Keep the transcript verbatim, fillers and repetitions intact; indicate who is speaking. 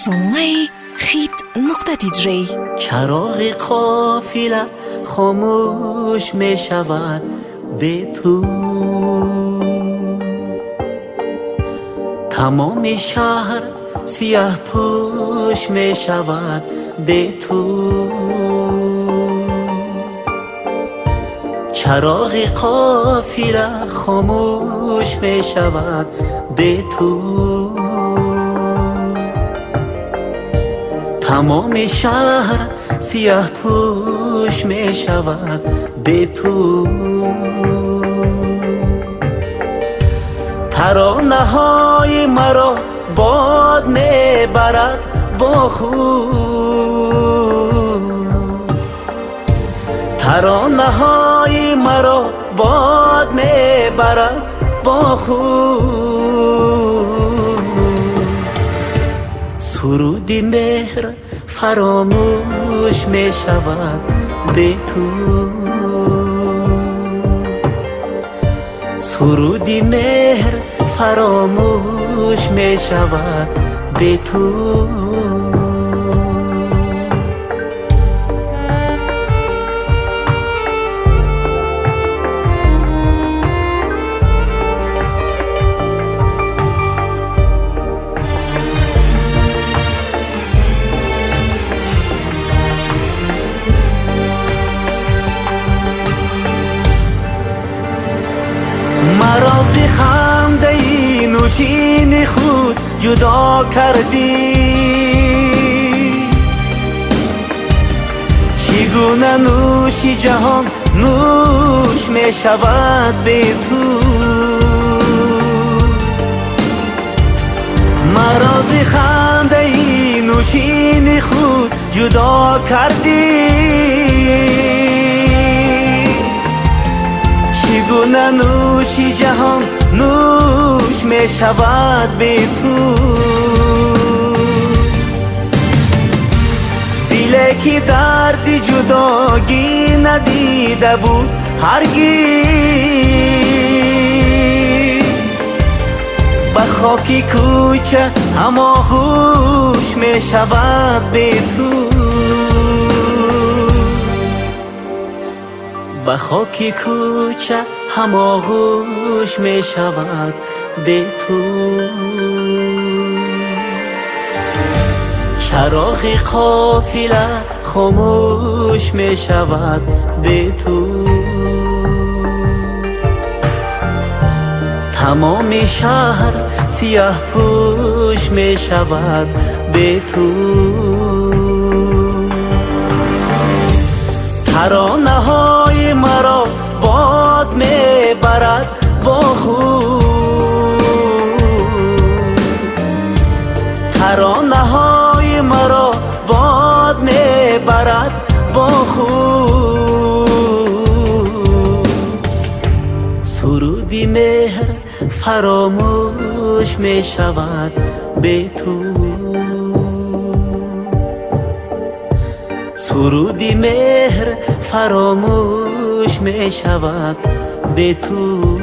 Speaker 1: سامانه خیت نقطه تی جی.
Speaker 2: چراغ قافله خاموش می شود به تو، تمام شهر سیاه پوش می شود به تو. چراغ قافله خاموش می شود به تو، تمام شهر سیاه پوش می شود به تو. ترانه های مرا باد می برد با خود، ترانه های مرا باد می برد با خود. سرود مهر فراموش می شود به تو، سرود مهر فراموش می شود به تو. مرا ز خنده ای نوشین خود جدا کردی، چگونه نوش جهان نوش می شود به تو. مرا ز خنده ای نوشین خود جدا کردی، چگونه نوش جهان نوش می شود به تو. دلی که درد جداگی ندیده بود هرگز، به خاکی کوچه هماغوش می شود به تو. به خاکی کوچه هماغوش می شود به تو. چراغ قافله خاموش می شود به تو، تمام شهر سیاه پوش می شود به تو. ترانه های مرا باد می برد با خود، ترانه های مرا باد می برد با خود. سرود مهر فراموش می شود به تو، سرود مهر فراموش می شود به تو.